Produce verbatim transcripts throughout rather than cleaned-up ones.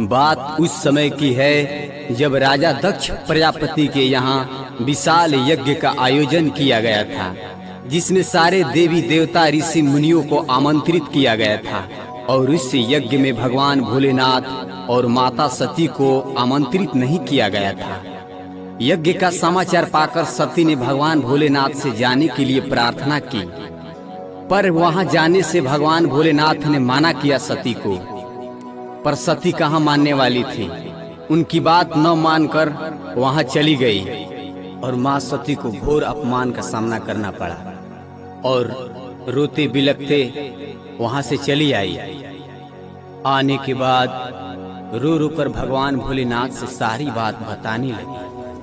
बात उस समय की है जब राजा दक्ष प्रजापति के यहाँ विशाल यज्ञ का आयोजन किया गया था, जिसमें सारे देवी देवता ऋषि मुनियों को आमंत्रित किया गया था। और इस यज्ञ में भगवान भोलेनाथ और माता सती को आमंत्रित नहीं किया गया था। यज्ञ का समाचार पाकर सती ने भगवान भोलेनाथ से जाने के लिए प्रार्थना की, पर वहां जाने से भगवान भोलेनाथ ने माना किया सती को। पर सती कहाँ मानने वाली थी, उनकी बात न मानकर वहां चली गई और मां सती को घोर अपमान का सामना करना पड़ा और रोते बिलखते वहां से चली आई। आने के बाद रो रो कर भगवान भोलेनाथ से सारी बात बताने लगी।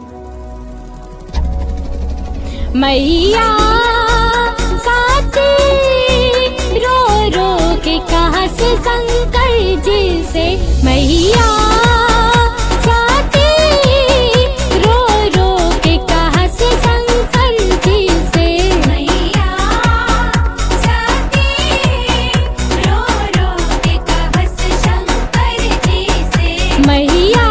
मैया साथी रो रो के कहा से शंकर जी से, मैया साथी रो रो के कहा से शंकर जी से, मैया साथी रो रो के कहा से शंकर जी से, मैया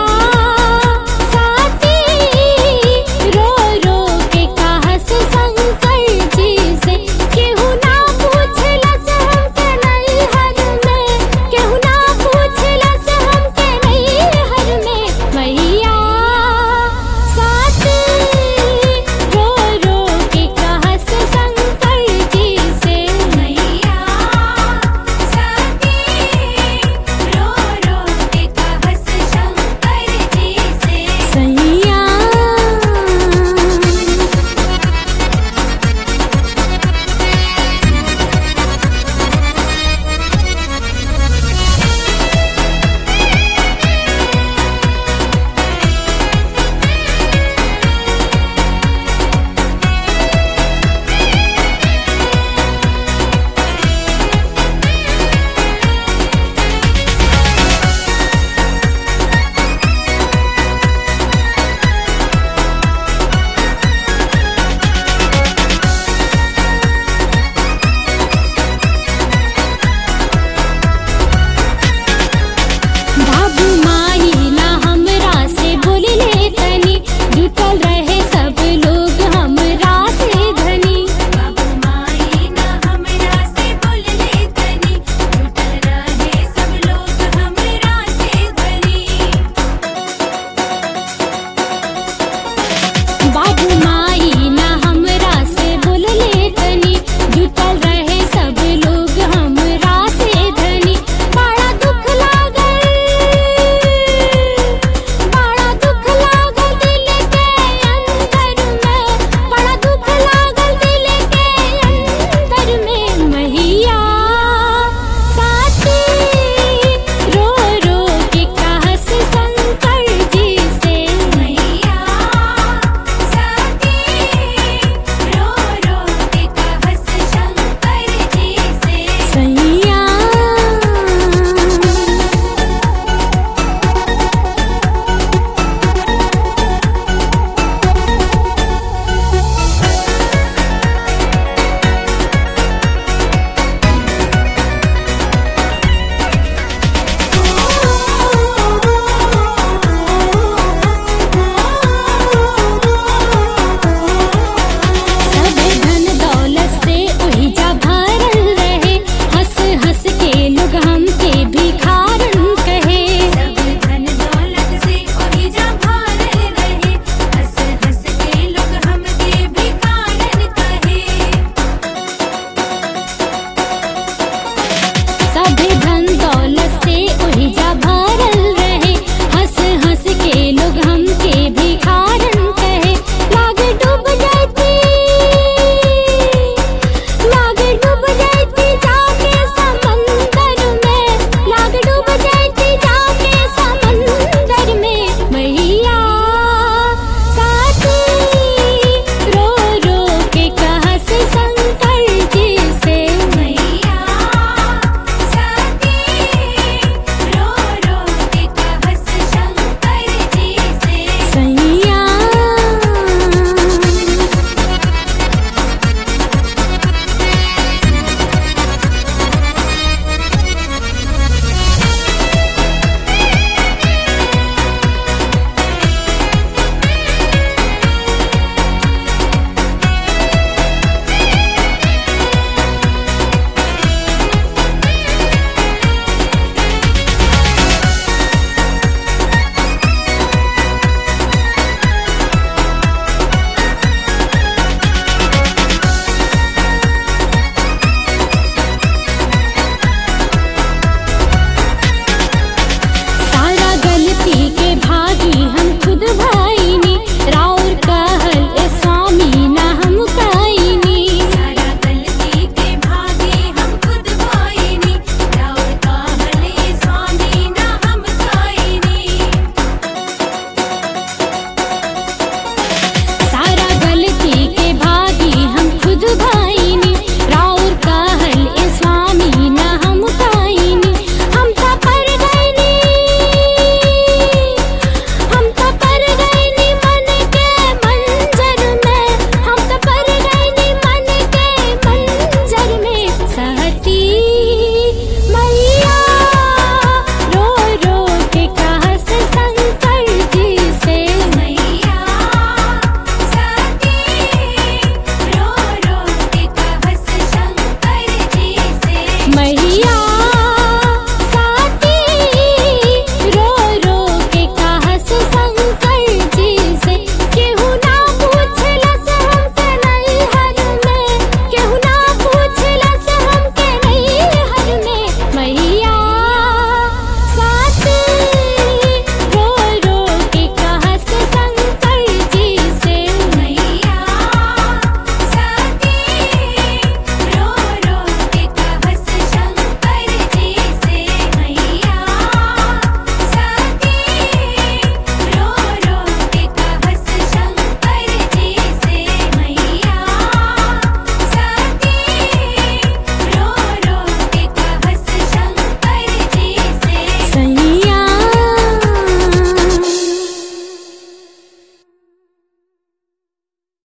बाबू माँ